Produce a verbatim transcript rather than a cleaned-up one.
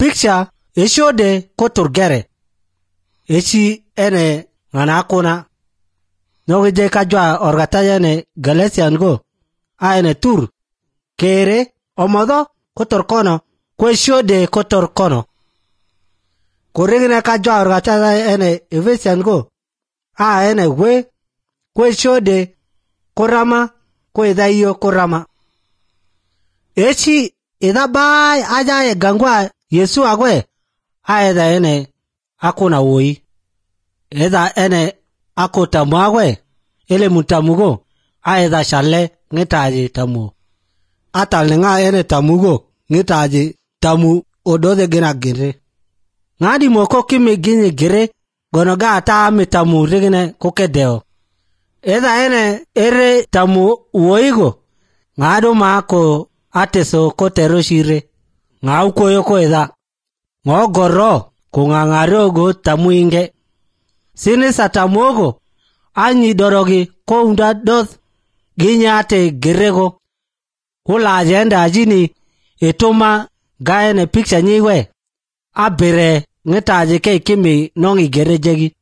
picture ishode koturgere echi ene ngana kuna noge je kajwa orgataye ne Galatian go aene tur kere omodo kotor kono kweshode kotor kono korigine kajwa orgataye ene Ephesian go aene we kweshode korama kwedaiyo korama echi ida bai aja ye gangwa Yesu agwe aeda ene akuna woi eda ene akota mwagwe ele mutamugo aeda shale ngetaji tamu atal nga ene tamugo ngetaji tamu odode gina gire ngadi moko kimi gini gire gonoga ata mitamu rigine kokedeo eda ene ere tamu woigo ngado mako ateso kotero shire ngau koyo koeda ngogoro kungangarogo tamuinge sini satamogo anyi dorogi ko unda doth ginyate gerego ula agenda ajini etoma gaene picture nyiwe abere ngetaje ke kimi nongi gerejegi